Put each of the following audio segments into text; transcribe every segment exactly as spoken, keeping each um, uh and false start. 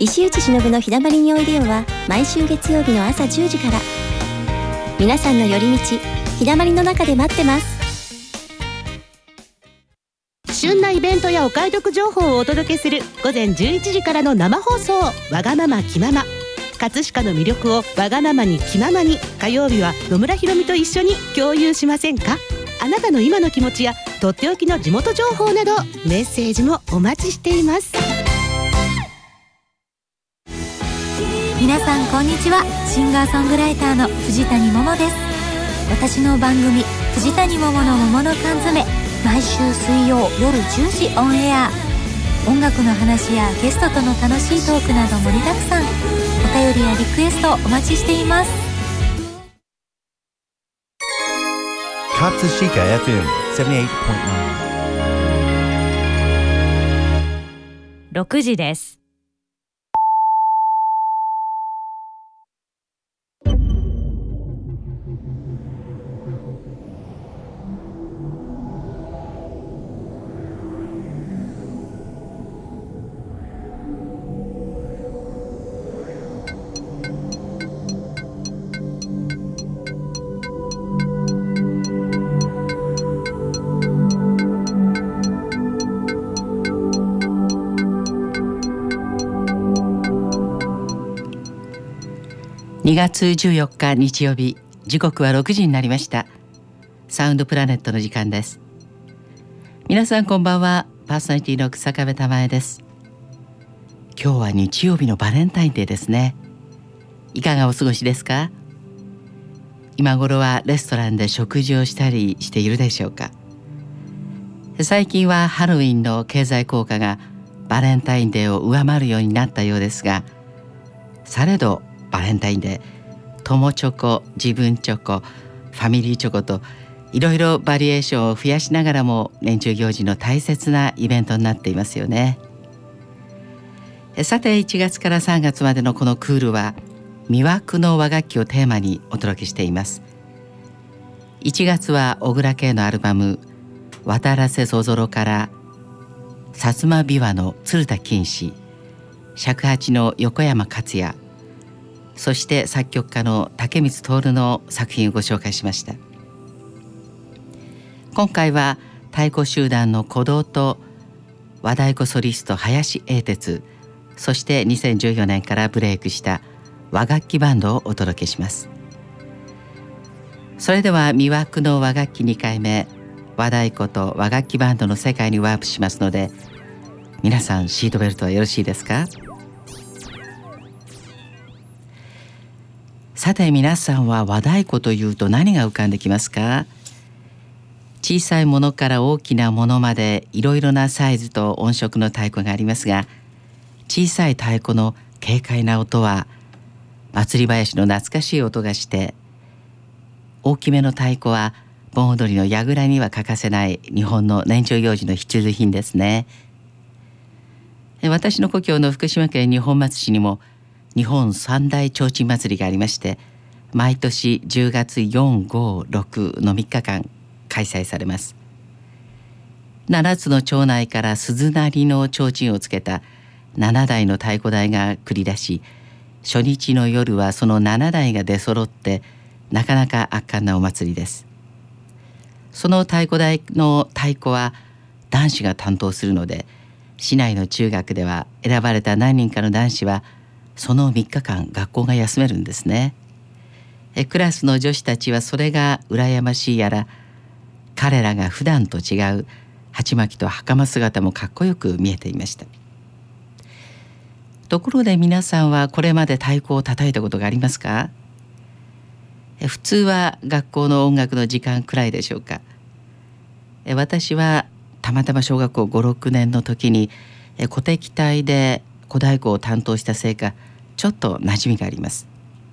石内忍のひだまりにおいでよは毎週月曜日の朝じゅうじから。皆さんの寄り道、ひだまりの中で待ってます。 旬なイベントやお買い得情報をお届けする午前じゅういちじからの生放送、わがまま気まま。葛飾の魅力をわがままに気ままに、火曜日は野村ひろみと一緒に共有しませんか。あなたの今の気持ちやとっておきの地元情報などメッセージもお待ちしています。 皆さんこんにちは。シンガーソングライターの藤谷桃です。私の番組藤谷桃の桃の缶詰、毎週水曜夜じゅうじオンエア。音楽の話やゲストとの楽しいトークなど盛りだくさん。お便りやリクエストお待ちしています。 葛飾 エフエム ななじゅうはちてんきゅう。 ろくじです。 にがつじゅうよっか日曜日、時刻はろくじになりました。サウンドプラネットの時間です。皆さんこんばんは。パーソナリティの草壁珠恵です。今日は日曜日のバレンタインデーですね。いかがお過ごしですか？今頃はレストランで食事をしたりしているでしょうか？最近はハロウィンの経済効果がバレンタインデーを上回るようになったようですが、されどバレンタインデー、友チョコ、自分チョコ、ファミリーチョコといろいろバリエーションを増やしながらも年中行事の大切なイベントになっていますよね。さていちがつからさんがつまでのこのクールは魅惑の和楽器をテーマにお届けしています。いちがつは小倉圭のアルバム渡らせそぞろから薩摩琵琶の鶴田金糸、尺八の横山克也、そして作曲家の竹光徹の作品をご紹介しました。今回は太鼓集団の鼓動と和太鼓ソリスト林英哲、そしてにせんじゅうよねんからブレイクした和楽器バンドをお届けします。それでは魅惑の和楽器にかいめ、和太鼓と和楽器バンドの世界にワープしますので、皆さんシートベルトはよろしいですか？さて皆さんは和太鼓というと何が浮かんできますか？小さいものから大きなものまでいろいろなサイズと音色の太鼓がありますが、小さい太鼓の軽快な音は祭り林の懐かしい音がして、大きめの太鼓は盆踊りの櫓には欠かせない日本の年中行事の必需品ですね。私の故郷の福島県二本松市にも日本三大提灯祭りがありまして、毎年じゅうがつよん、ご、ろくのみっかかん開催されます。ななつの町内から鈴なりの提灯をつけたななだいの太鼓台が繰り出し、初日の夜はそのななだいが出揃ってなかなか圧巻なお祭りです。その太鼓台の太鼓は男子が担当するので、市内の中学では選ばれた何人かの男子はそのみっかかん学校が休めるんですね。えクラスの女子たちはそれが羨ましいやら、彼らが普段と違う鉢巻きと袴姿もかっこよく見えていました。ところで皆さんはこれまで太鼓を叩いたことがありますか？え普通は学校の音楽の時間くらいでしょうか。え私はたまたま小学校ご、ろくねんの時にえ鼓笛隊で小太鼓を担当したせいか、ちょっと馴染みがあります。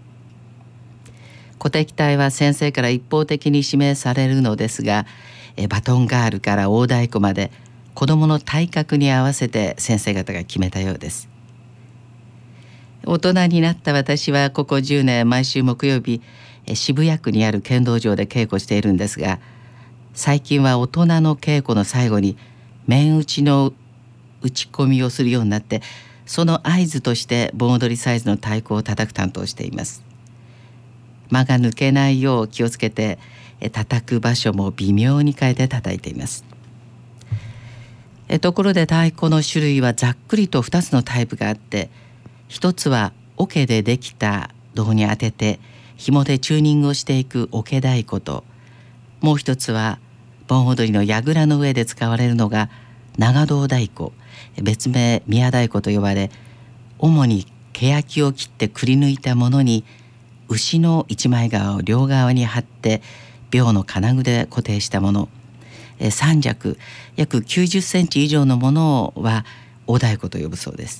鼓笛隊は先生から一方的に指名されるのですが、えバトンガールから大太鼓まで子どもの体格に合わせて先生方が決めたようです。大人になった私はここじゅうねん毎週木曜日え渋谷区にある剣道場で稽古しているんですが、最近は大人の稽古の最後に面打ちの打ち込みをするようになって、 その合図として盆踊りサイズの太鼓を叩く担当をしています。間が抜けないよう気をつけて、叩く場所も微妙に変えて叩いています。えところで太鼓の種類はざっくりとふたつのタイプがあって、一つは桶でできた胴に当てて紐でチューニングをしていく桶太鼓と、もう一つは盆踊りの櫓の上で使われるのが長胴太鼓、別名宮太鼓と呼ばれ、主に欅を切ってくり抜いたものに牛の一枚側を両側に貼って鋲の金具で固定したもの、三尺約きゅうじゅっセンチ以上のものは大太鼓と呼ぶそうです。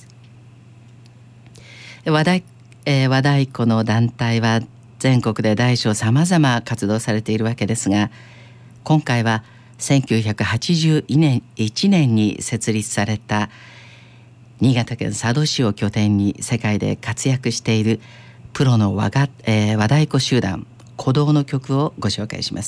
和太、えー、和太鼓の団体は全国で大小さまざま活動されているわけですが、今回はせんきゅうひゃくはちじゅういちねんに設立された新潟県佐渡市を拠点に世界で活躍しているプロの和が、えー、和太鼓集団鼓動の曲をご紹介します。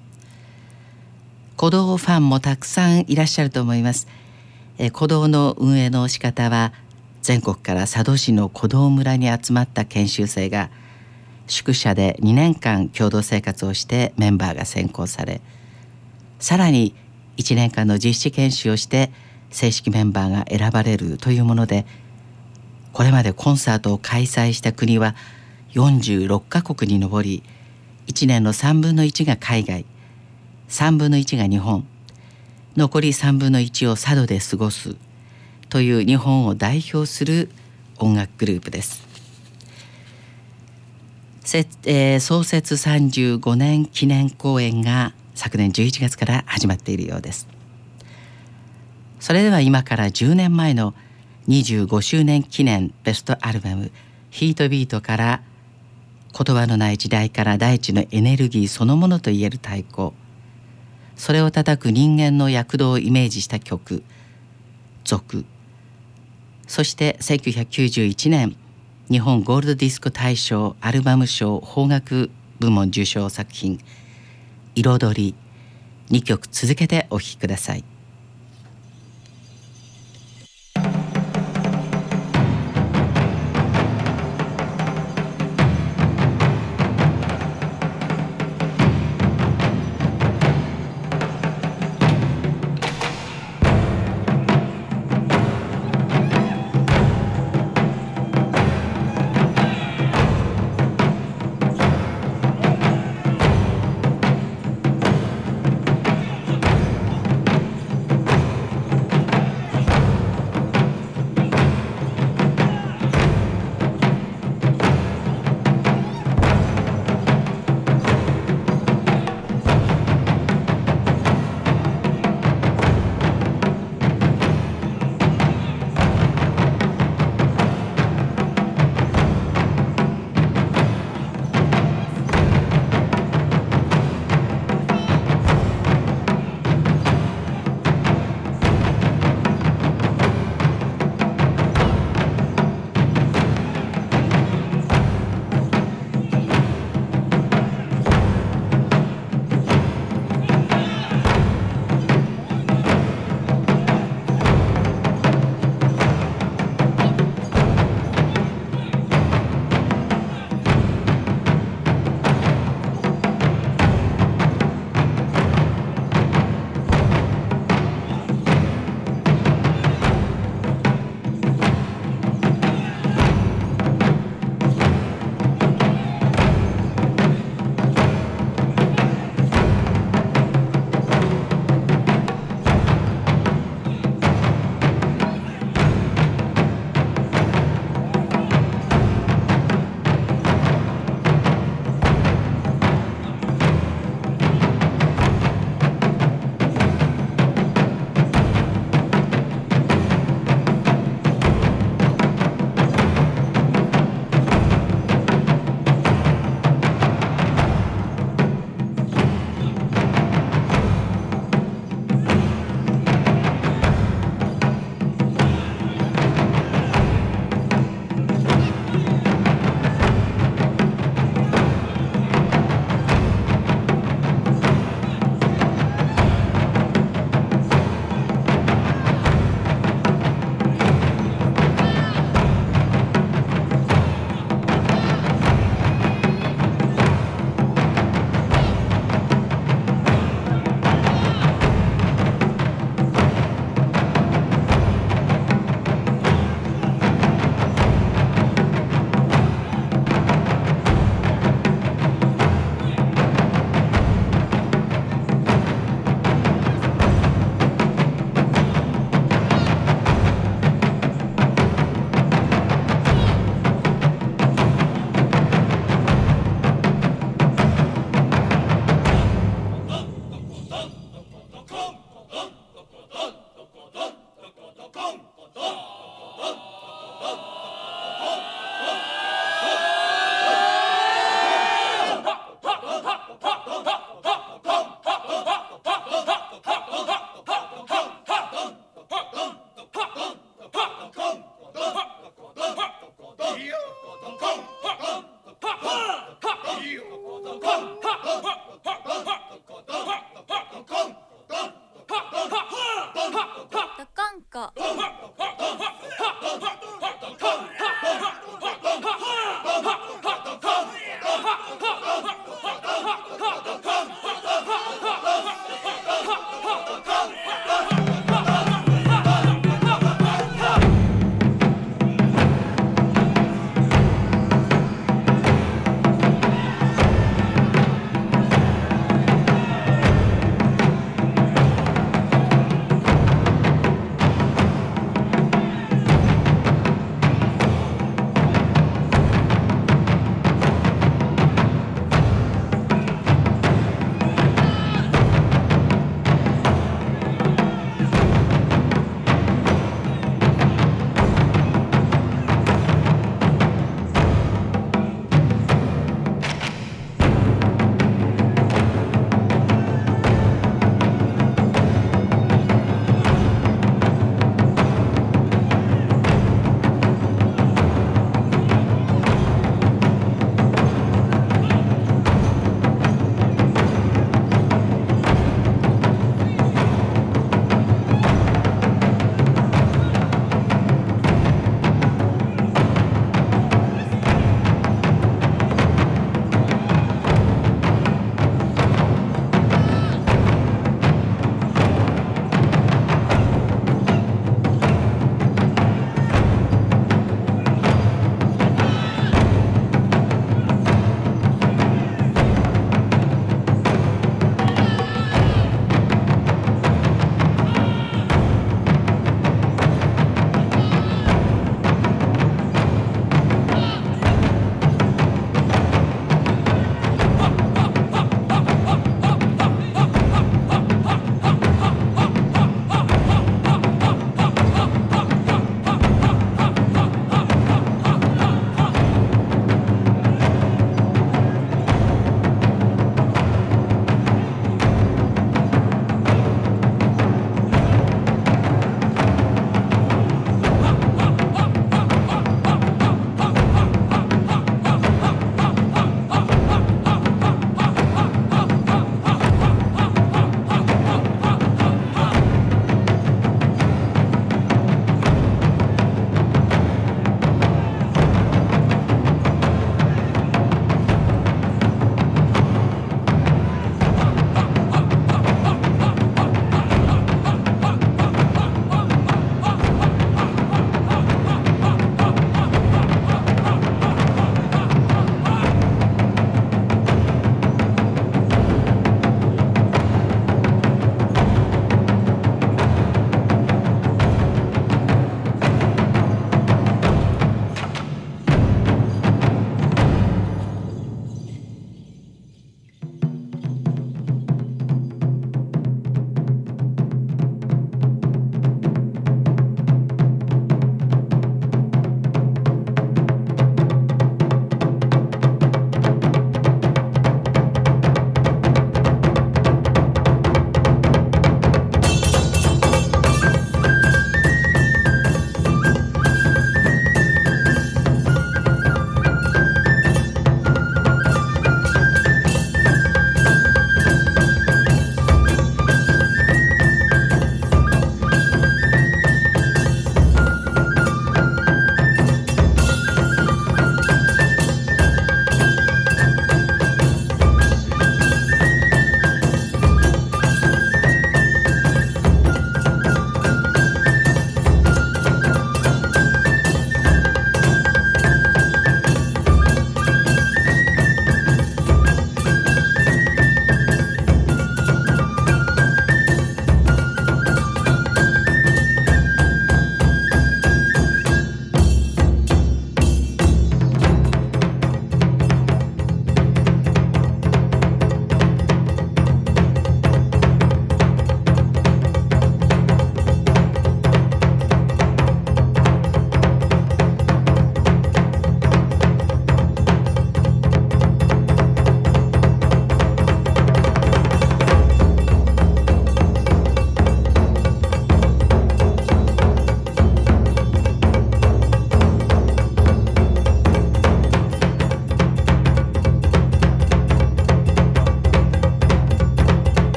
鼓動ファンもたくさんいらっしゃると思います。えー、鼓動の運営の仕方は、全国から佐渡市の鼓動村に集まった研修生が宿舎でにねんかん共同生活をしてメンバーが選考され、さらにいちねんかんの実施研修をして正式メンバーが選ばれるというもので、これまでコンサートを開催した国はよんじゅうろっかこくに上り、いちねんのさんぶんのいちが海外、さんぶんのいちが日本、残りさんぶんのいちを佐渡で過ごすという日本を代表する音楽グループです。せ、えー、創設さんじゅうごねん記念公演が昨年じゅういちがつから始まっているようです。それでは今からじゅうねんまえのにじゅうごしゅうねん記念ベストアルバム「ヒートビート」から言葉のない時代から大地のエネルギーそのものといえる太鼓、それを叩く人間の躍動をイメージした曲「族」、そしてせんきゅうひゃくきゅうじゅういちねん日本ゴールドディスク大賞アルバム賞邦楽部門受賞作品「彩り」にきょく続けてお聴きください。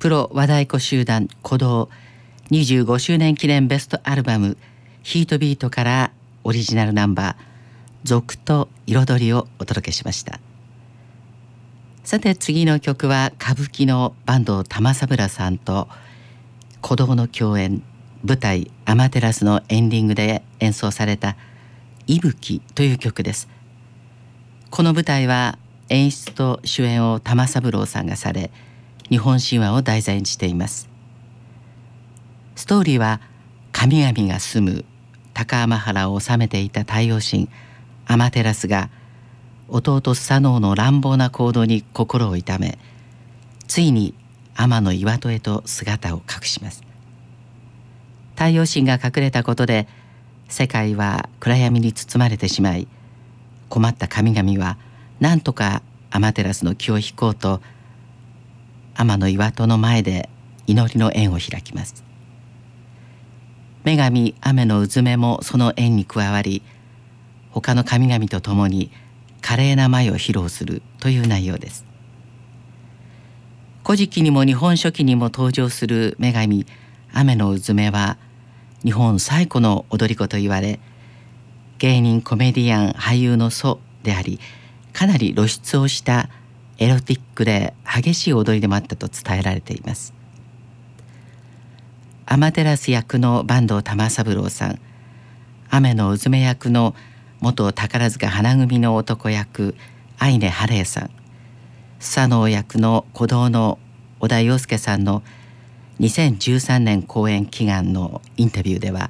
プロ和太鼓集団鼓動にじゅうごしゅうねん記念ベストアルバムヒートビートからオリジナルナンバー俗と彩りをお届けしました。さて次の曲は歌舞伎の坂東玉三郎さんと鼓動の共演舞台アマテラスのエンディングで演奏された息吹という曲です。この舞台は演出と主演を玉三郎さんがされ、日本神話を題材にしています。ストーリーは神々が住む高天原を治めていた太陽神アマテラスが弟スサノオの乱暴な行動に心を痛め、ついに天の岩戸へと姿を隠します。太陽神が隠れたことで世界は暗闇に包まれてしまい、困った神々は何とかアマテラスの気を引こうと天の岩戸の前で祈りの縁を開きます。女神雨のうずめもその縁に加わり、他の神々と共に華麗な舞を披露するという内容です。古事記にも日本書紀にも登場する女神雨のうずめは日本最古の踊り子と言われ、芸人コメディアン俳優の祖であり、かなり露出をしたエロティックで激しい踊りでもあったと伝えられています。アマテラス役の坂東玉三郎さん、雨のうずめ役の元宝塚花組の男役相根晴恵さん、スサノオ役の鼓動の小田洋介さんのにせんじゅうさんねん公演祈願のインタビューでは、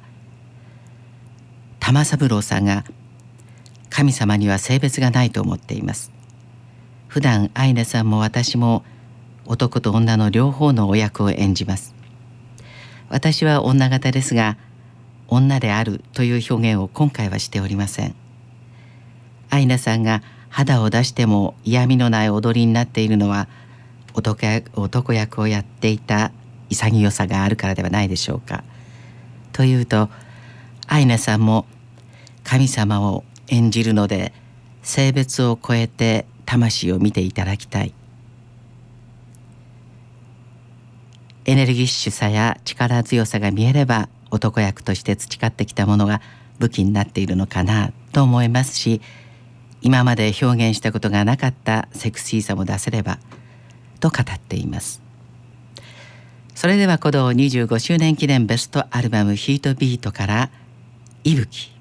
玉三郎さんが神様には性別がないと思っています。普段相根さんも私も男と女の両方のお役を演じます。私は女型ですが、女であるという表現を今回はしておりません。相根さんが肌を出しても嫌味のない踊りになっているのは、男役、男役をやっていた潔さがあるからではないでしょうか。というと、相根さんも神様を演じるので性別を超えて魂を見ていただきたい。エネルギッシュさや力強さが見えれば、男役として培ってきたものが武器になっているのかなと思いますし、今まで表現したことがなかったセクシーさも出せればと語っています。それでは鼓動にじゅうごしゅうねん記念ベストアルバムヒートビートから息吹。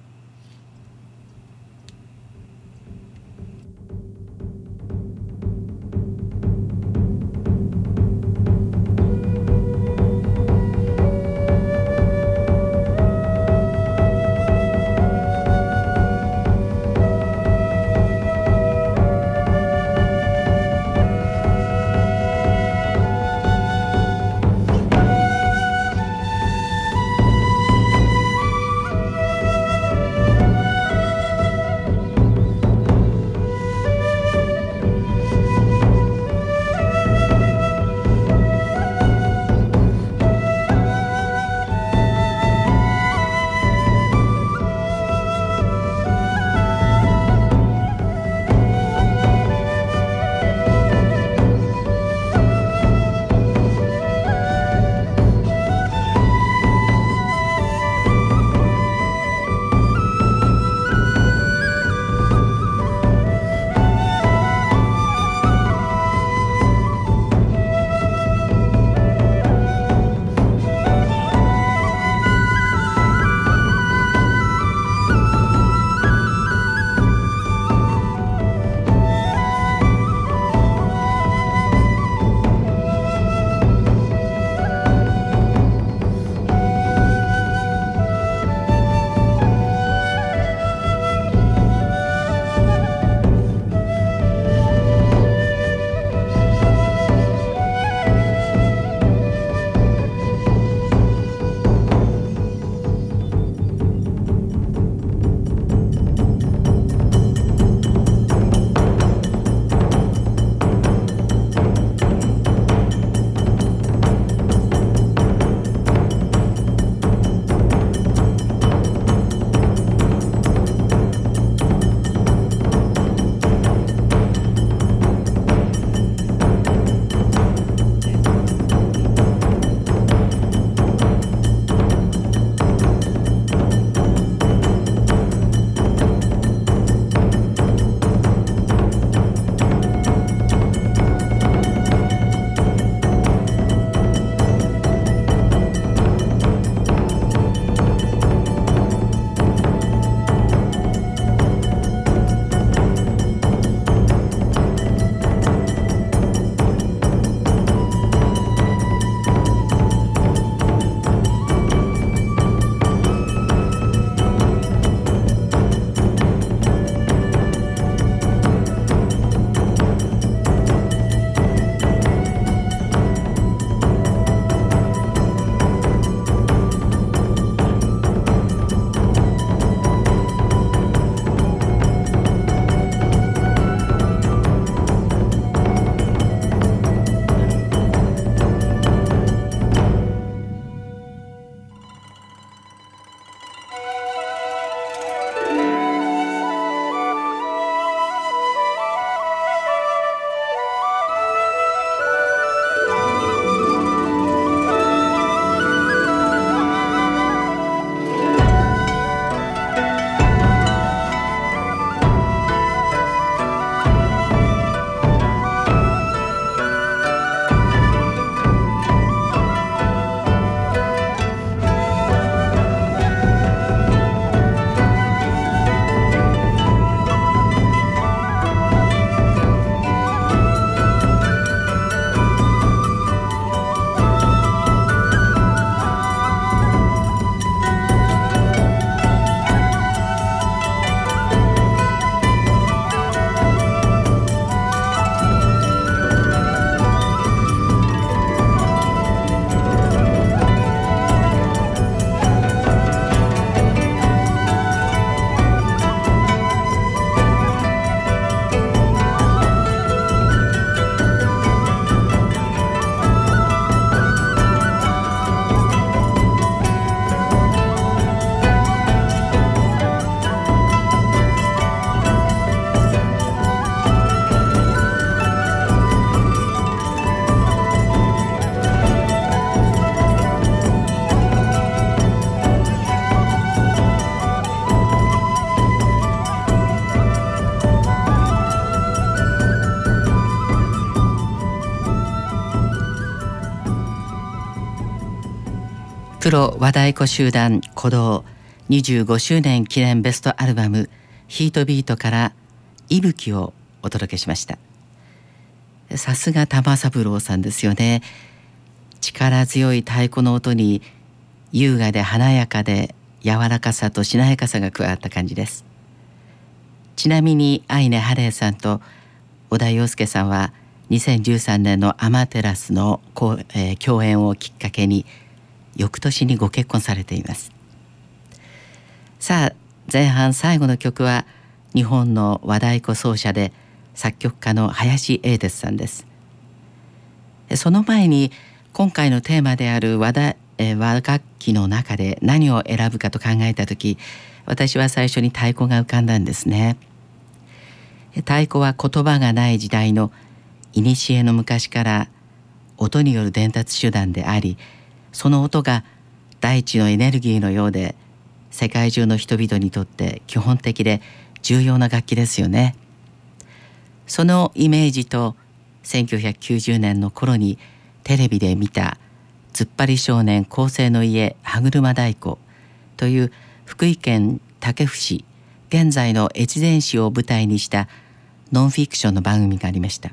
プロ和太鼓集団鼓動にじゅうごしゅうねん記念ベストアルバムヒートビートから息吹をお届けしました。さすが玉三郎さんですよね。力強い太鼓の音に優雅で華やかで柔らかさとしなやかさが加わった感じです。ちなみにアイネ・ハレーさんと小田洋介さんはにせんじゅうさんねんのアマテラスの、えー、共演をきっかけに翌年にご結婚されています。さあ前半最後の曲は日本の和太鼓奏者で作曲家の林英哲さんです。その前に今回のテーマである和太、えー、和楽器の中で何を選ぶかと考えた時、私は最初に太鼓が浮かんだんですね。太鼓は言葉がない時代の古の昔から音による伝達手段であり、その音が大地のエネルギーのようで世界中の人々にとって基本的で重要な楽器ですよね。そのイメージとせんきゅうひゃくきゅうじゅうねんの頃にテレビで見た突っ張り少年更生の家歯車太鼓という福井県武生市現在の越前市を舞台にしたノンフィクションの番組がありました。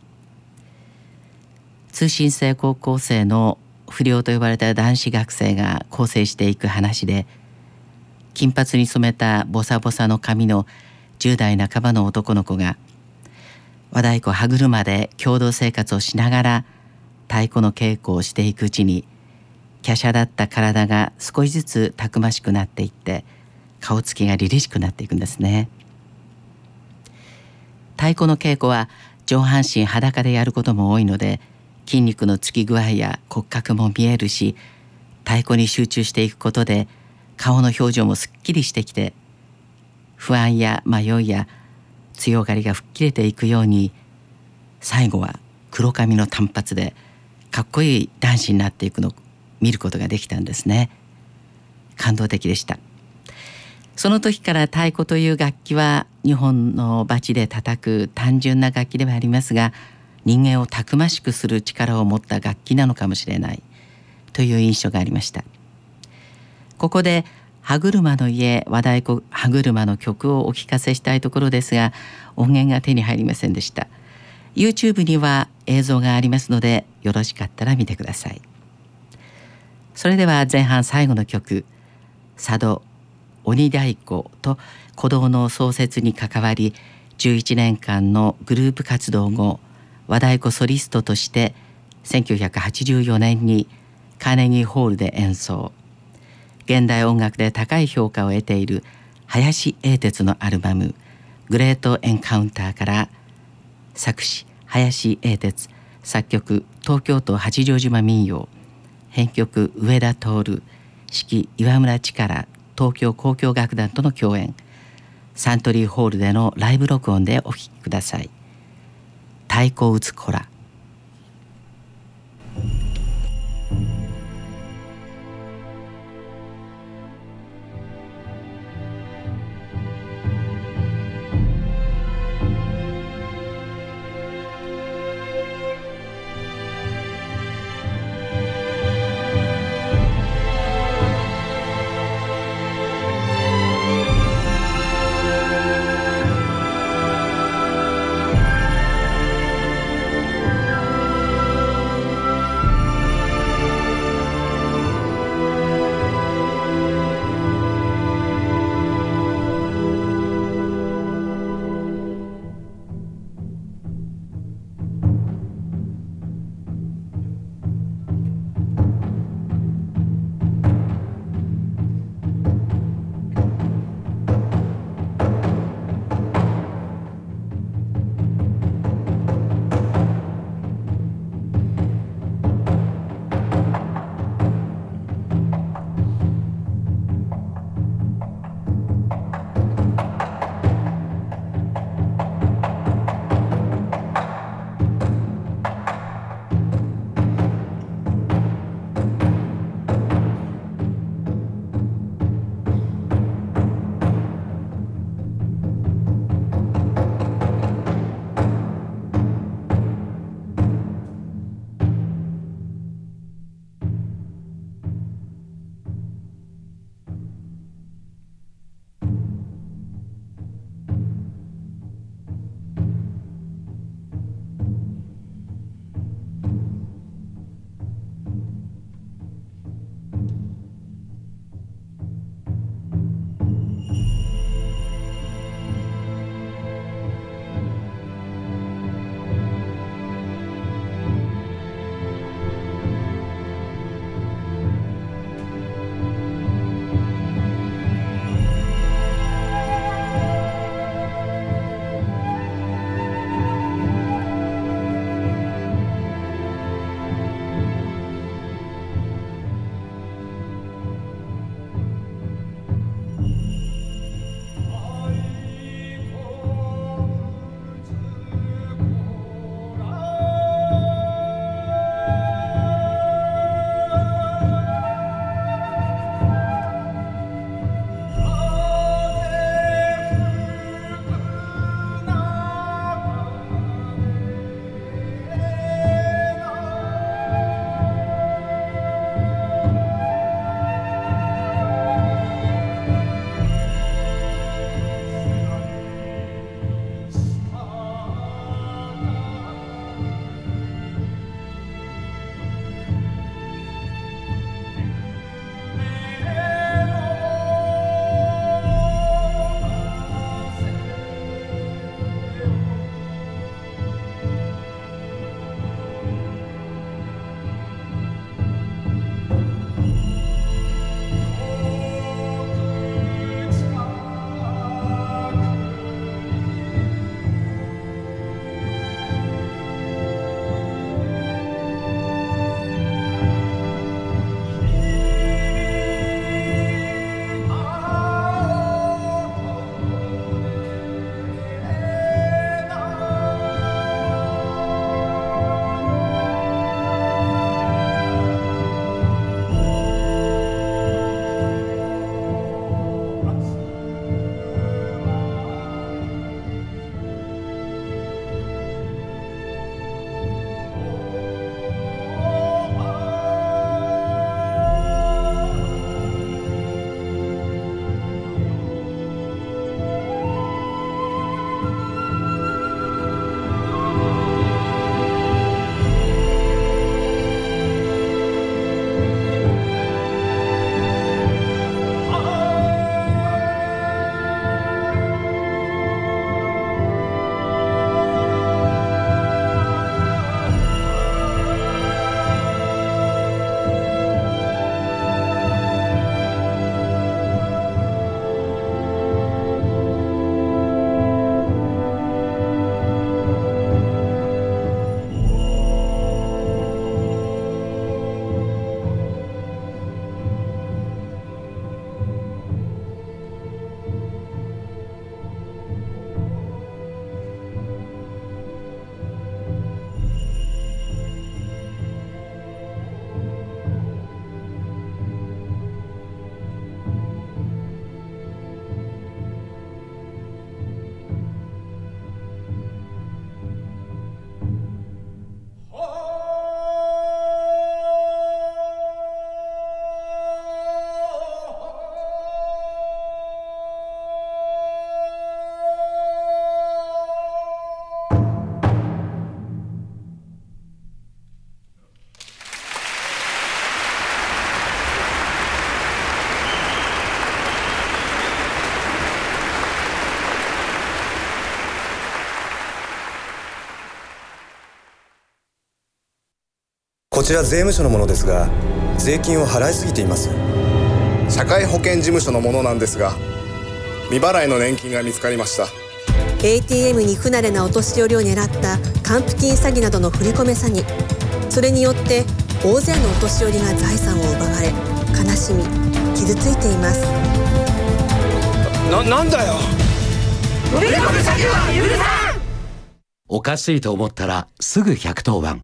通信制高校生の不良と呼ばれた男子学生が更生していく話で、金髪に染めたボサボサの髪のじゅう代半ばの男の子が和太鼓歯車で共同生活をしながら太鼓の稽古をしていくうちに、華奢だった体が少しずつたくましくなっていって顔つきが凛々しくなっていくんですね。太鼓の稽古は上半身裸でやることも多いので、筋肉のつき具合や骨格も見えるし、太鼓に集中していくことで顔の表情もすっきりしてきて、不安や迷いや強がりが吹っ切れていくように、最後は黒髪の短髪でかっこいい男子になっていくのを見ることができたんですね。感動的でした。その時から太鼓という楽器は日本のバチで叩く単純な楽器ではありますが、人間をたくましくする力を持った楽器なのかもしれないという印象がありました。ここで歯車の家和太鼓歯車の曲をお聞かせしたいところですが、音源が手に入りませんでした。 YouTube には映像がありますので、よろしかったら見てください。それでは前半最後の曲、佐渡鬼太鼓と鼓動の創設に関わりじゅういちねんかんのグループ活動後、和太鼓ソリストとしてせんきゅうひゃくはちじゅうよねんにカーネギーホールで演奏、現代音楽で高い評価を得ている林英哲のアルバムグレートエンカウンターから作詞林英哲、作曲東京都八丈島民謡、編曲上田徹、指揮岩村力東京交響楽団との共演、サントリーホールでのライブ録音でお聴きください。太鼓を打つ子ら。 こちら税務署のものですが、税金を払いすぎています。 社会保険事務所のものなんですが、未払いの年金が見つかりました。 エーティーエム に不慣れなお年寄りを狙った還付金詐欺などの振り込め詐欺、それによって大勢のお年寄りが財産を奪われ、悲しみ傷ついています。 な、なんだよ。 振り込め詐欺は許さん。 おかしいと思ったらすぐひゃくとおばん。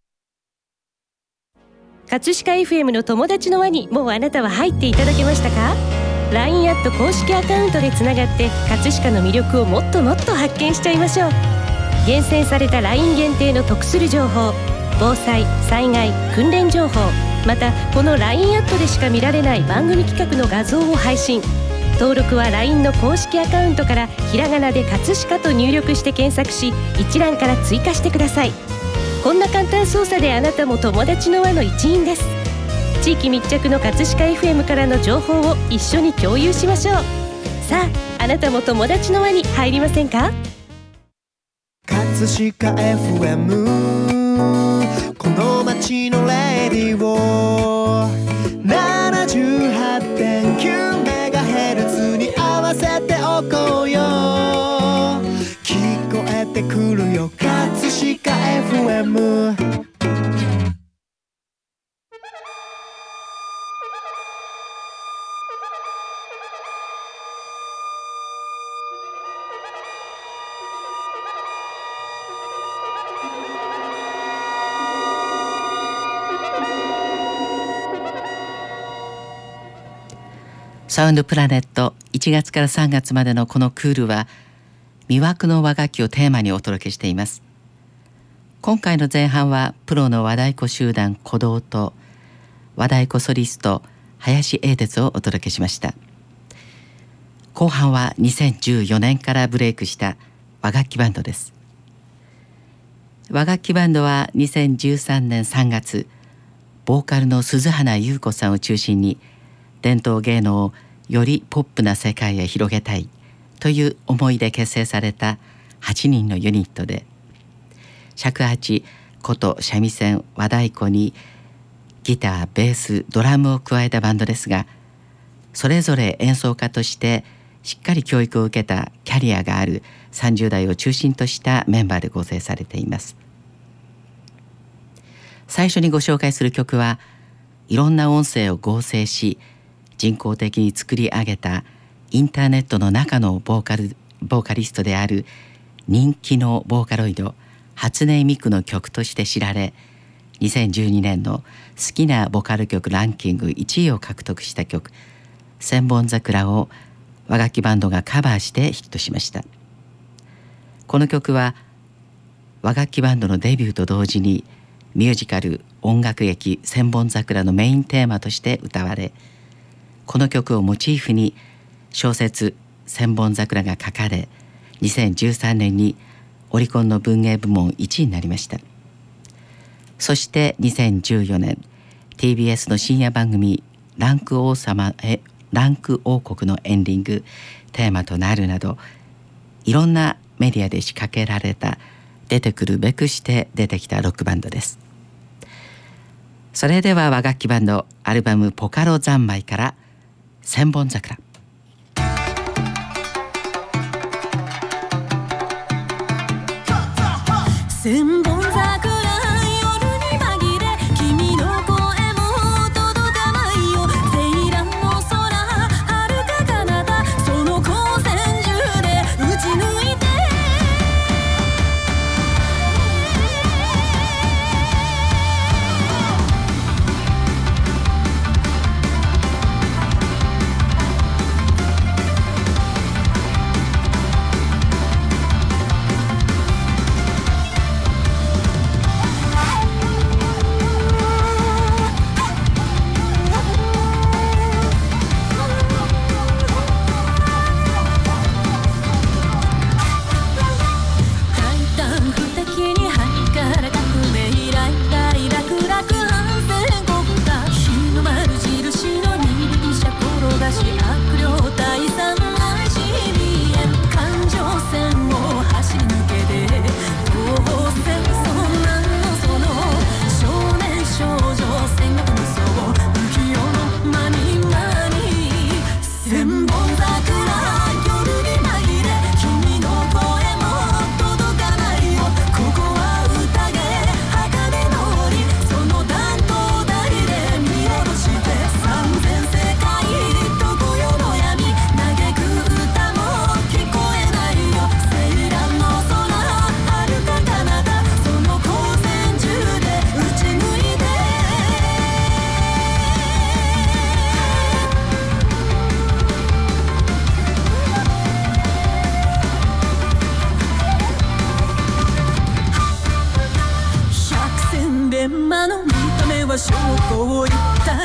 葛飾 エフエム の友達の輪にもうあなたは入っていただけましたか？ ライン アット公式アカウントでつながって葛飾の魅力をもっともっと発見しちゃいましょう。厳選された ライン 限定の得する情報、防災・災害・訓練情報、またこの ライン アットでしか見られない番組企画の画像を配信。登録は ライン の公式アカウントからひらがなで葛飾と入力して検索し、一覧から追加してください。こんな簡単操作であなたも友達の輪の一員です。地域密着の葛飾 エフエム からの情報を一緒に共有しましょう。さあ、あなたも友達の輪に入りませんか？ 葛飾 エフエム、 この街のレディオ ななじゅうはちてんきゅうメガヘルツ に合わせておこうよ。聞こえてくるよ葛飾 エフエム。 サウンドプラネットいちがつからさんがつまでのこのクールは魅惑の和楽器をテーマにお届けしています。今回の前半はプロの和太鼓集団鼓動と和太鼓ソリスト林英哲をお届けしました。後半はにせんじゅうよねんからブレイクした和楽器バンドです。和楽器バンドはにせんじゅうさんねんさんがつ、ボーカルの鈴花優子さんを中心に伝統芸能をよりポップな世界へ広げたいという思いで結成されたはちにんのユニットで、尺八、琴、三味線、和太鼓にギター、ベース、ドラムを加えたバンドですが、それぞれ演奏家としてしっかり教育を受けたキャリアがあるさんじゅうだいを中心としたメンバーで構成されています。最初にご紹介する曲はいろんな音声を合成し人工的に作り上げたインターネットの中のボーカル、ボーカリストである人気のボーカロイド初音ミクの曲として知られ、にせんじゅうにねんの好きなボカル曲ランキングいちいを獲得した曲千本桜を和楽器バンドがカバーしてヒットしました。この曲は和楽器バンドのデビューと同時にミュージカル音楽劇千本桜のメインテーマとして歌われ、この曲をモチーフに小説千本桜が書かれ、にせんじゅうさんねんにオリコンの文芸部門いちいになりました。そしてにせんじゅうよねん ティービーエス の深夜番組ランク王様へランク王国のエンディングテーマとなるなど、いろんなメディアで仕掛けられた出てくるべくして出てきたロックバンドです。それでは和楽器バンドアルバムポカロ三昧から千本桜。 千本桜夜に紛れ君の声も届かないよ。セイランの空遥か彼方その光線中で打ち抜いて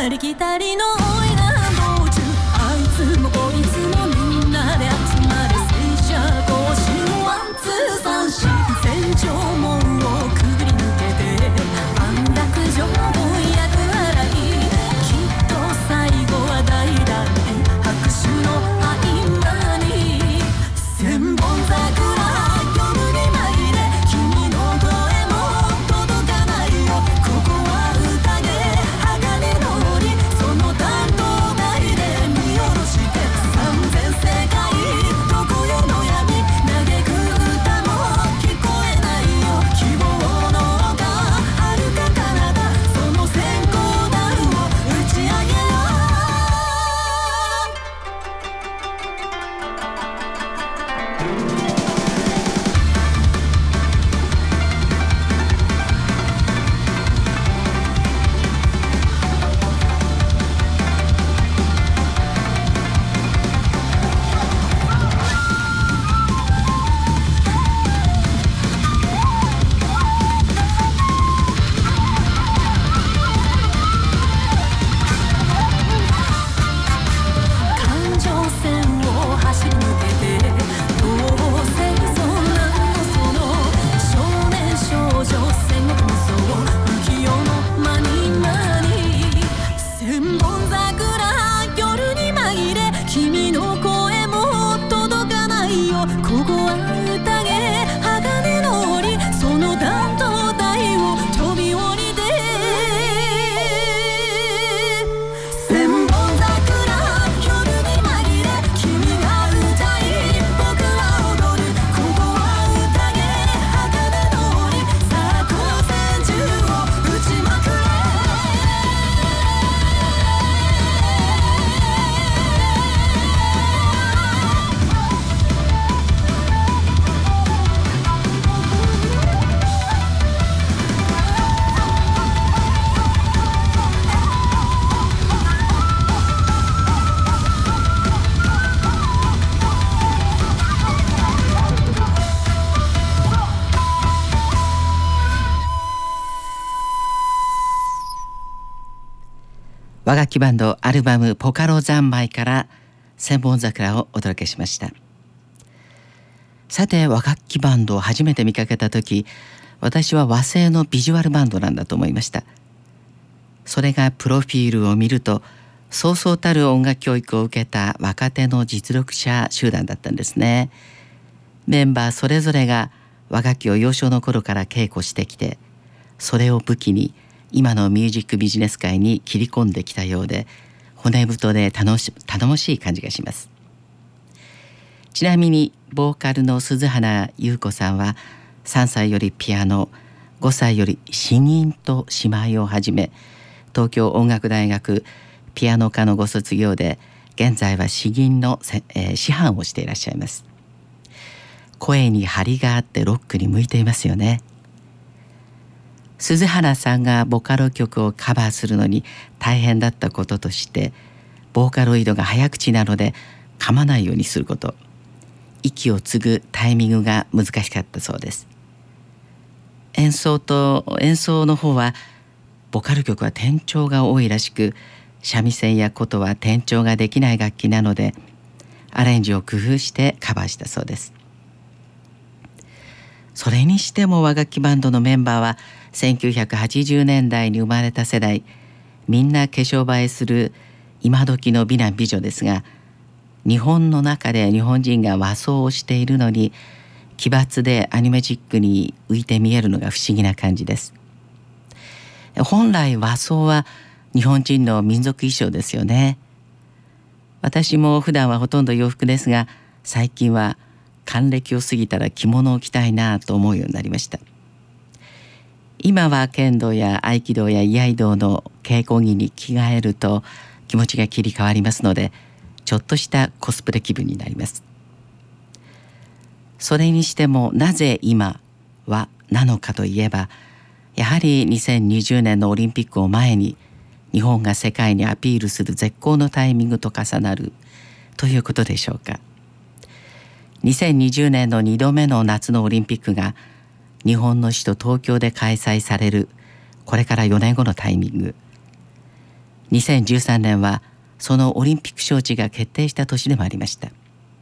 ありきたりのおいら道中あいつもこいつもみんなで集まれ戦車行進ワンツー三四戦場門をくぐり抜けて安楽城も役払いきっと最後は大団円拍手の合間に千本桜夜に紛れ君の声も届かないよここは宴鋼の檻その担当台で見下ろして三千世界どこへの闇嘆く歌も聞こえないよ希望の丘遥か彼方その閃光弾を打ち上げよう環状線を走り抜けてどうせそんなのその少年少女戦国無双浮世の間に間に千本桜夜に紛れ君の声も届かないよここは宴鋼の檻その担当台を飛び降りて千本桜夜に紛れ君が歌い僕は踊るここは宴鋼の檻さあ光線銃を撃ちまくれ和楽器バンドアルバムポカロ三昧から千本桜をお届けしました。さて和楽器バンドを初めて見かけた時、私は和製のビジュアルバンドなんだと思いました。それがプロフィールを見るとそうそうたる音楽教育を受けた若手の実力者集団だったんですね。メンバーそれぞれが和楽器を幼少の頃から稽古してきて、それを武器に今のミュージックビジネス界に切り込んできたようで、骨太で楽し頼もしい感じがします。ちなみにボーカルの鈴花優子さんはさんさいよりピアノ、ごさいより詩吟と詩舞を始め、東京音楽大学ピアノ科のご卒業で、現在は詩吟の、えー、師範をしていらっしゃいます。声に張りがあってロックに向いていますよね。鈴原さんがボカロ曲をカバーするのに大変だったこととして、ボーカロイドが早口なので噛まないようにすること、息を継ぐタイミングが難しかったそうです。演奏と演奏の方はボカロ曲は転調が多いらしく、三味線や琴は転調ができない楽器なのでアレンジを工夫してカバーしたそうです。それにしても和楽器バンドのメンバーはせんきゅうひゃくはちじゅうねんだいに生まれた世代、みんな化粧映えする今時の美男美女ですが、日本の中で日本人が和装をしているのに奇抜でアニメチックに浮いて見えるのが不思議な感じです。本来和装は日本人の民族衣装ですよね。私も普段はほとんど洋服ですが、最近は還暦を過ぎたら着物を着たいなと思うようになりました。今は剣道や合気道や居合道の稽古着に着替えると気持ちが切り替わりますので、ちょっとしたコスプレ気分になります。それにしてもなぜ今はなのかといえば、やはりにせんにじゅうねんのオリンピックを前に日本が世界にアピールする絶好のタイミングと重なるということでしょうか。にせんにじゅうねんのにどめの夏のオリンピックが日本の首都東京で開催されるこれからよねんごのタイミング、 にせんじゅうさんねんはそのオリンピック招致が決定した年でもありました。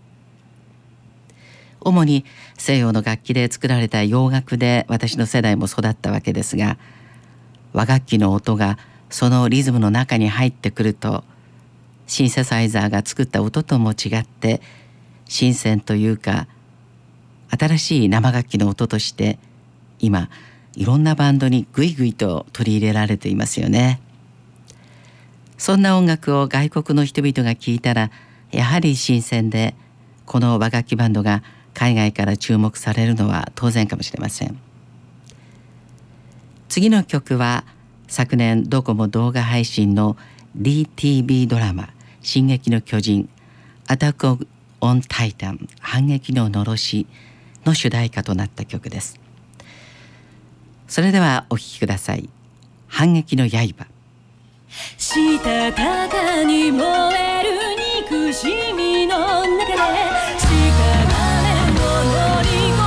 主に西洋の楽器で作られた洋楽で私の世代も育ったわけですが、和楽器の音がそのリズムの中に入ってくると、シンセサイザーが作った音とも違って新鮮というか、新しい生楽器の音として今いろんなバンドにぐいぐいと取り入れられていますよね。そんな音楽を外国の人々が聴いたらやはり新鮮で、この和楽器バンドが海外から注目されるのは当然かもしれません。次の曲は昨年どこも動画配信の ディーティービー ドラマ「進撃の巨人」アタック・オン・タイタン反撃ののろしの主題歌となった曲です。それではお聴きください。反撃の刃。 したたかに燃える憎しみの中で屍を乗り越え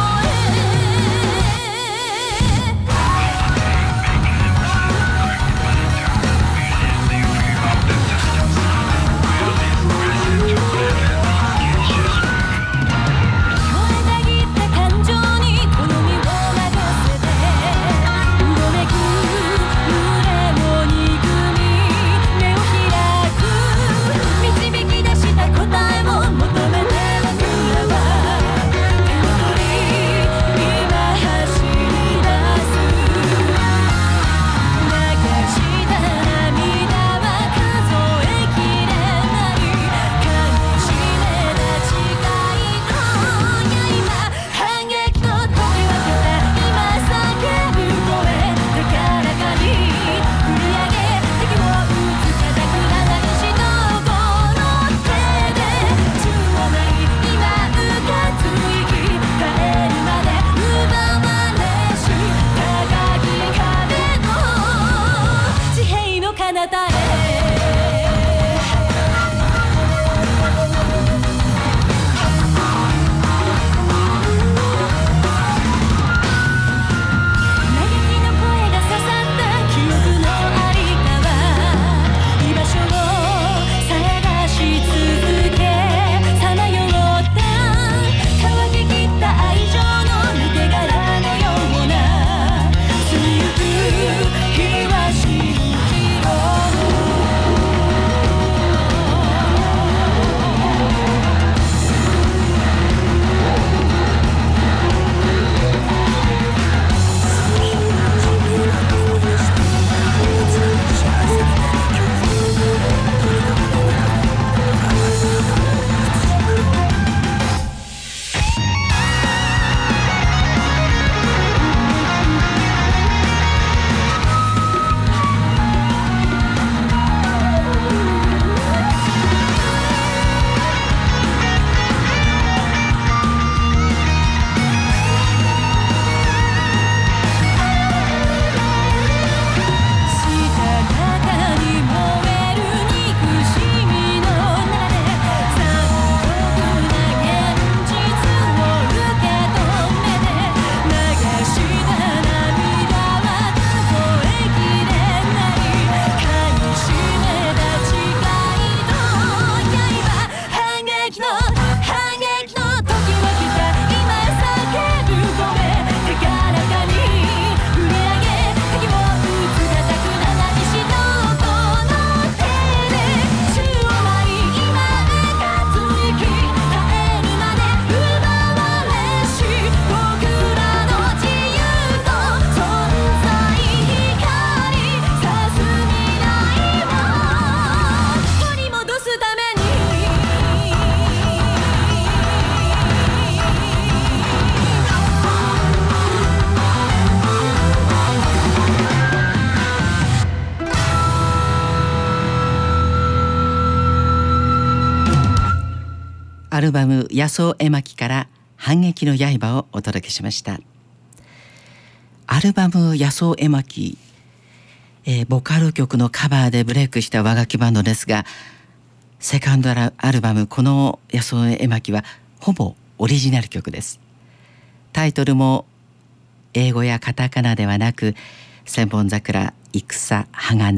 アルバム野草絵巻から反撃の刃をお届けしました。アルバム野草絵巻、えー、ボカロ曲のカバーでブレイクした和楽器バンドですが、セカンドアルバムこの野草絵巻はほぼオリジナル曲です。タイトルも英語やカタカナではなく千本桜、戦、鋼、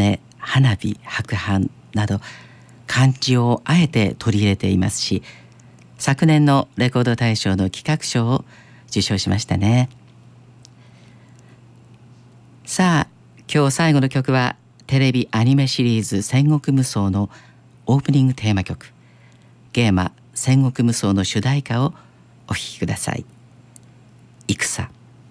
花火、白帆など漢字をあえて取り入れていますし、昨年のレコード大賞の企画賞を受賞しましたね。さあ、今日最後の曲はテレビアニメシリーズ戦国無双のオープニングテーマ曲、ゲーマ戦国無双の主題歌をお聴きください。戦。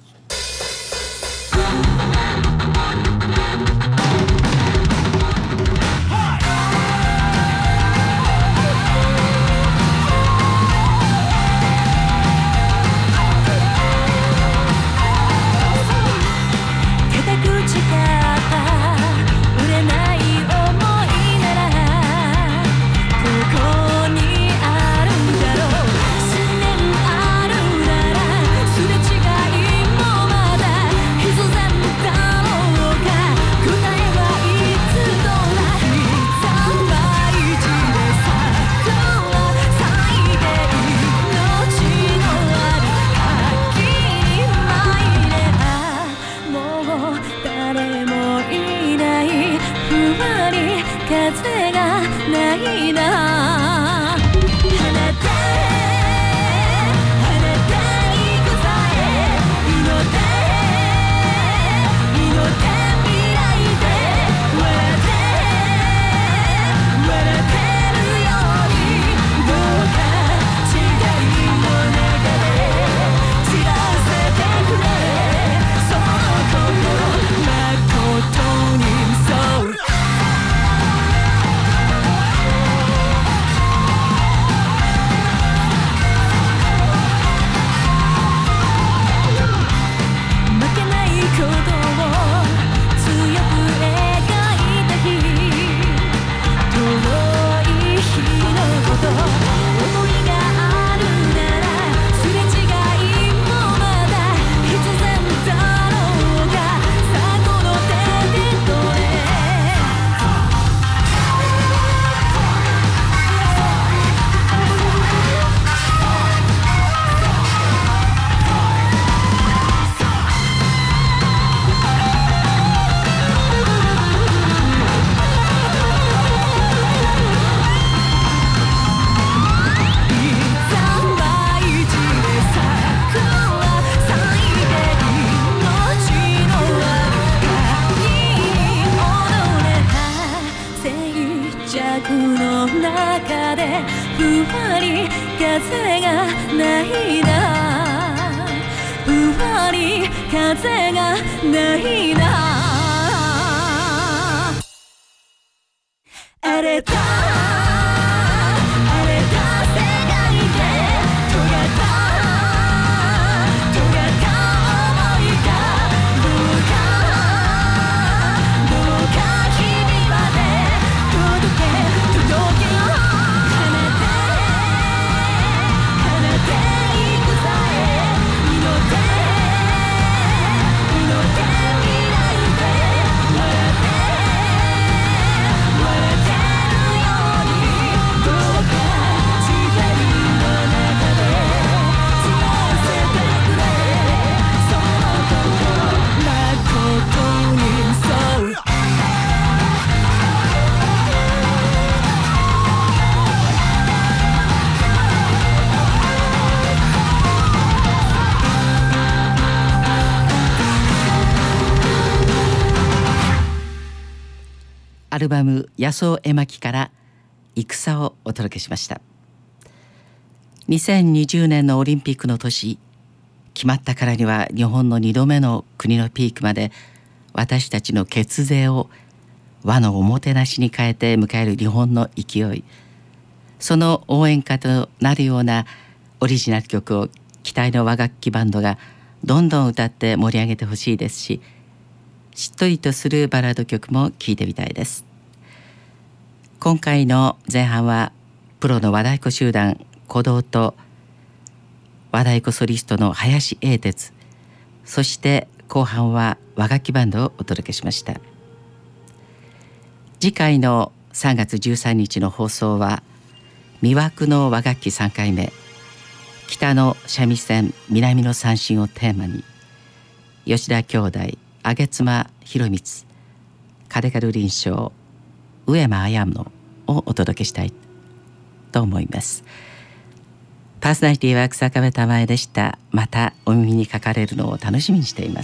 アルバム野草絵巻から戦をお届けしました。にせんにじゅうねんのオリンピックの年、決まったからには日本のにどめの国のピークまで私たちの血税を和のおもてなしに変えて迎える日本の勢い、その応援歌となるようなオリジナル曲を期待の和楽器バンドがどんどん歌って盛り上げてほしいですし、しっとりとするバラード曲も聴いてみたいです。今回の前半はプロの和太鼓集団鼓動と和太鼓ソリストの林英哲、そして後半は和楽器バンドをお届けしました。次回のさんがつじゅうさんにちの放送は魅惑の和楽器さんかいめ、北の三味線南の三線をテーマに、吉田兄弟、上妻博光、金軽臨床、 上山綾乃をお届けしたいと思います。パーソナリティは草壁珠江でした。またお耳にかかれるのを楽しみにしています。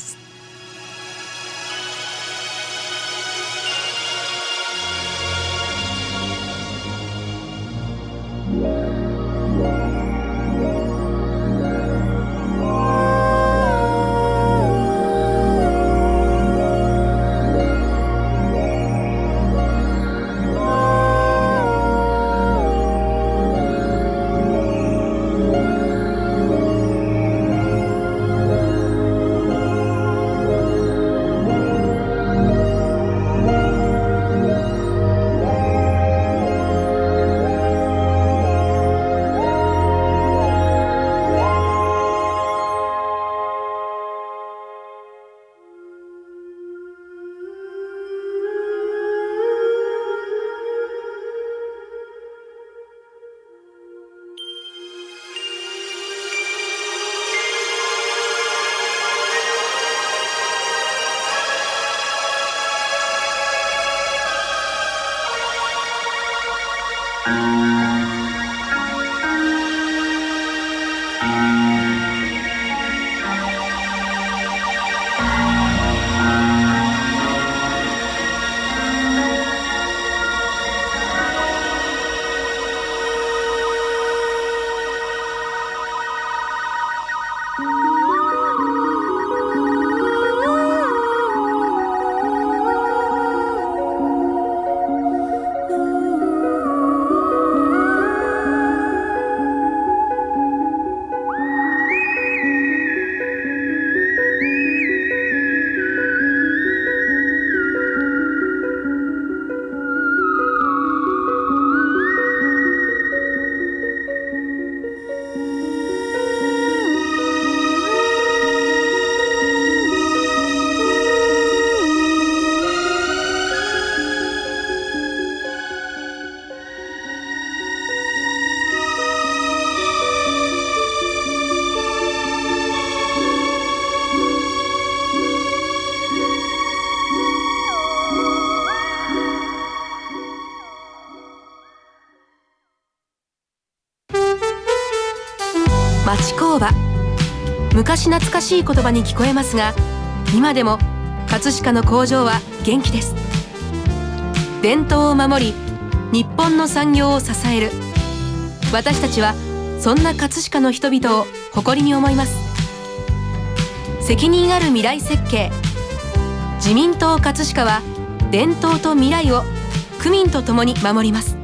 町工場、昔懐かしい言葉に聞こえますが、今でも葛飾の工場は元気です。伝統を守り、日本の産業を支える。私たちはそんな葛飾の人々を誇りに思います。責任ある未来設計、自民党葛飾は伝統と未来を区民とともに守ります。